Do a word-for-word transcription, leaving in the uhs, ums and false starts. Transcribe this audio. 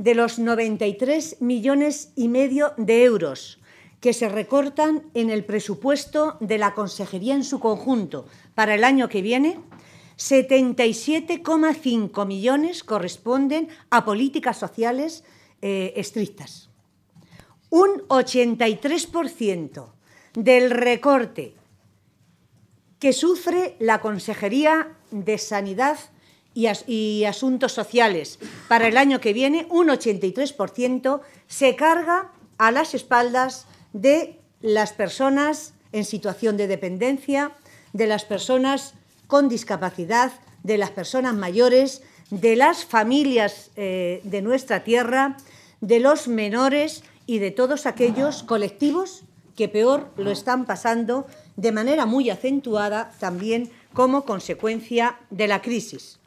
de los noventa y tres millones y medio de euros que se recortan en el presupuesto de la Consejería en su conjunto para el año que viene, setenta y siete coma cinco millones corresponden a políticas sociales eh, estrictas. Un ochenta y tres por ciento del recorte que sufre la Consejería de Sanidad y, As- y Asuntos Sociales para el año que viene, un ochenta y tres por ciento se carga a las espaldas de las personas en situación de dependencia, de las personas con discapacidad, de las personas mayores, de las familias eh, de nuestra tierra, de los menores y de todos aquellos colectivos que peor lo están pasando de manera muy acentuada también como consecuencia de la crisis.